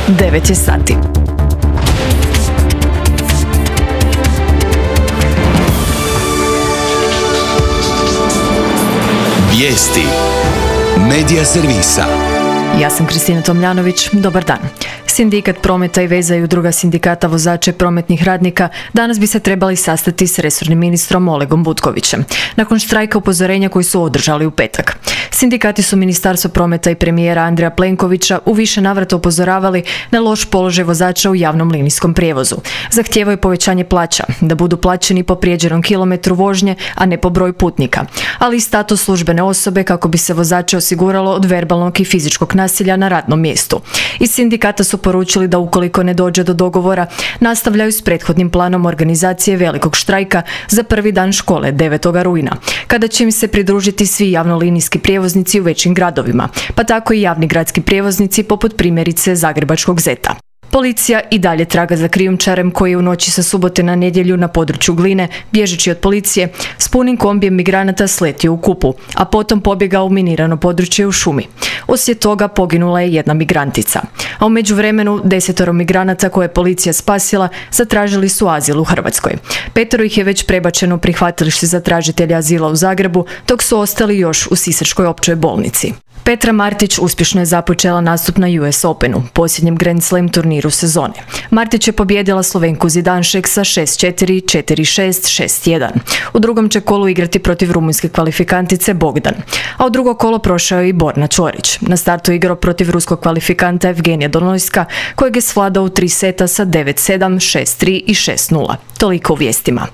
9 je sati. Vijesti Medija servisa. Ja sam Kristina Tomljanović, dobar dan. Sindikat Prometa i veza i udruga sindikata vozača i prometnih radnika danas bi se trebali sastati s resornim ministrom Olegom Butkovićem, nakon štrajka upozorenja koji su održali u petak. Sindikati su Ministarstvo prometa i premijera Andreja Plenkovića u više navrata upozoravali na loš položaj vozača u javnom linijskom prijevozu. Zahtijevaju povećanje plaća, da budu plaćeni po prijeđenom kilometru vožnje, a ne po broju putnika, ali i status službene osobe kako bi se vozače osiguralo od verbalnog i fizičkog nasilja na radnom mjestu. Iz sindikata su poručili da ukoliko ne dođe do dogovora, nastavljaju s prethodnim planom organizacije velikog štrajka za prvi dan škole 9. rujna, kada će im se pridružiti svi javnolinijski prijevoznici u većim gradovima, pa tako i javni gradski prijevoznici poput primjerice Zagrebačkog Zeta. Policija i dalje traga za krijumčarem koji je u noći sa subote na nedjelju na području Gline, bježeći od policije, s punim kombijem migranata sletio u Kupu, a potom pobjegao u minirano područje u šumi. Uslijed toga poginula je jedna migrantica. A u međuvremenu 10 migranata koje je policija spasila zatražili su azil u Hrvatskoj. 5 ih je već prebačeno u prihvatilište za tražitelja azila u Zagrebu, dok su ostali još u Sisačkoj općoj bolnici. Petra Martić uspješno je započela nastup na US Openu, posljednjem Grand Slam turniru sezone. Martić je pobijedila Slovenku Zidanšek sa 6-4, 4-6, 6-1. U drugom će kolu igrati protiv rumunjske kvalifikantice Bogdan. A u drugo kolo prošao je i Borna Čorić. Na startu igrao protiv ruskog kvalifikanta Evgenija Donojska, kojeg je svladao u 3 seta sa 9-7, 6-3 i 6-0. Toliko u vijestima.